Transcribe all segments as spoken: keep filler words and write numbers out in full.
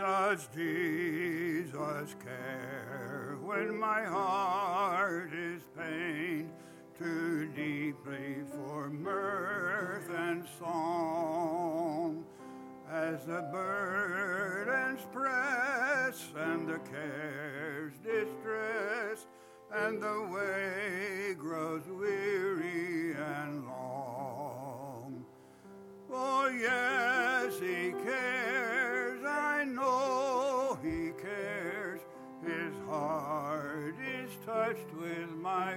Does Jesus care when my heart is pained too deeply for mirth and song? As the burdens press and the cares distress, and the way grows weary and long. Oh yes, he cares, I know he cares. His heart is touched with my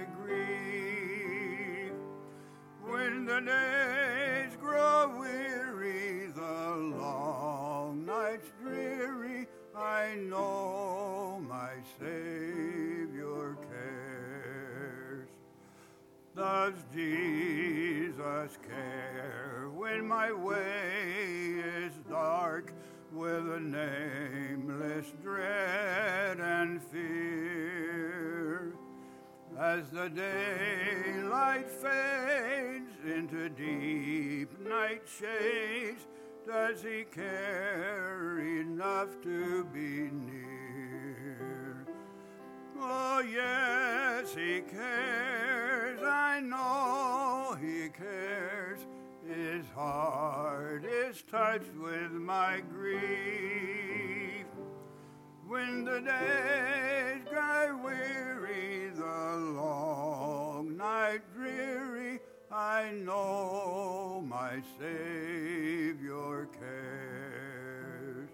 grief. When the days grow weary, the long nights dreary, I know my Savior cares. Does Jesus care when my way is dark with a nameless dread and fear? As the daylight fades into deep night shades, does he care enough to be near? Oh yes, he cares, I know he cares. His heart is touched with my grief. When the days grow weary, the long night dreary, I know my Savior cares.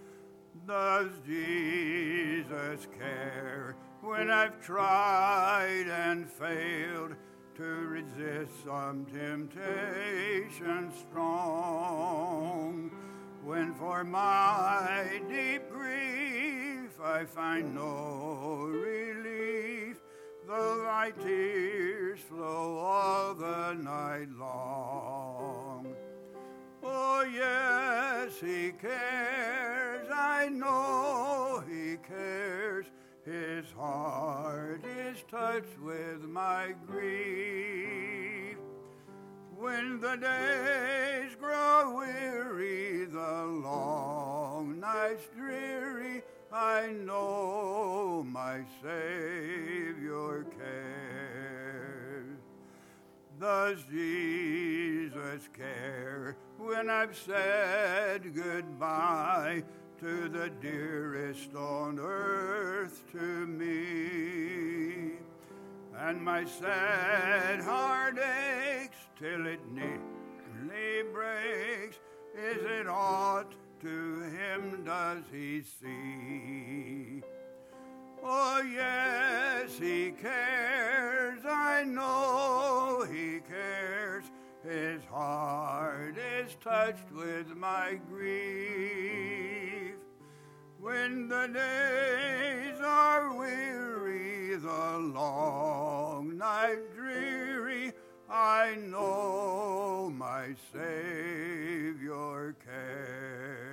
Does Jesus care when I've tried and failed to resist some temptation strong? When for my deep grief I find no relief, though my tears flow all the night long. Oh yes, he cares, I know he cares. His heart is touched with my grief. When the days grow weary, the long nights dreary, I know my Savior cares. Does Jesus care when I've said goodbye to the dearest on earth to me? And my sad heart aches till it nearly breaks. Is it aught to him does he see? Oh yes, he cares, I know he cares. His heart is touched with my grief. When the days are weary, the long night dreary, I know my Savior cares.